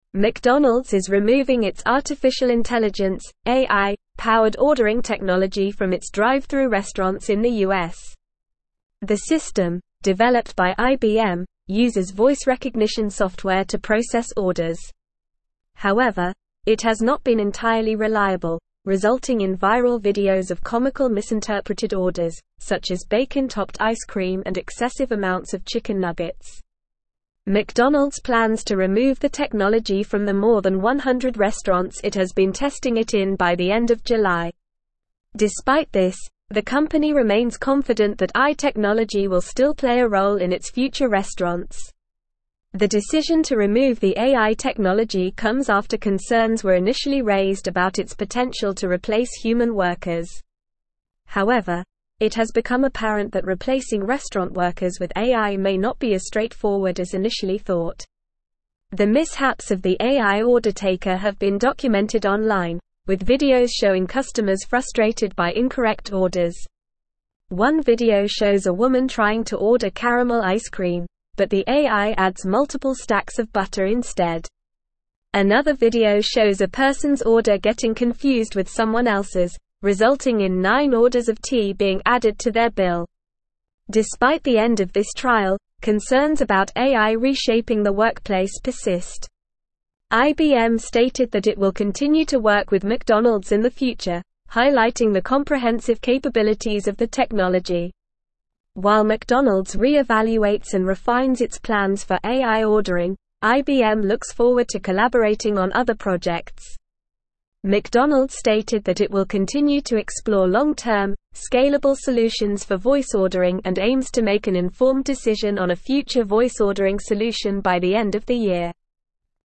McDonald's is removing its artificial intelligence (AI)-powered ordering technology from its drive-thru restaurants in the U.S. The system, developed by IBM, uses voice recognition software to process orders. However, it has not been entirely reliable, resulting in viral videos of comical misinterpreted orders, such as bacon-topped ice cream and excessive amounts of chicken nuggets. McDonald's plans to remove the technology from the more than 100 restaurants it has been testing it in by the end of July. Despite this, the company remains confident that AI technology will still play a role in its future restaurants. The decision to remove the AI technology comes after concerns were initially raised about its potential to replace human workers. However, it has become apparent that replacing restaurant workers with AI may not be as straightforward as initially thought. The mishaps of the AI order taker have been documented online, with videos showing customers frustrated by incorrect orders. One video shows a woman trying to order caramel ice cream, but the AI adds multiple stacks of butter instead. Another video shows a person's order getting confused with someone else's, resulting in 9 orders of tea being added to their bill. Despite the end of this trial, concerns about AI reshaping the workplace persist. IBM stated that it will continue to work with McDonald's in the future, highlighting the comprehensive capabilities of the technology. While McDonald's re-evaluates and refines its plans for AI ordering, IBM looks forward to collaborating on other projects. McDonald's stated that it will continue to explore long-term, scalable solutions for voice ordering and aims to make an informed decision on a future voice ordering solution by the end of the year.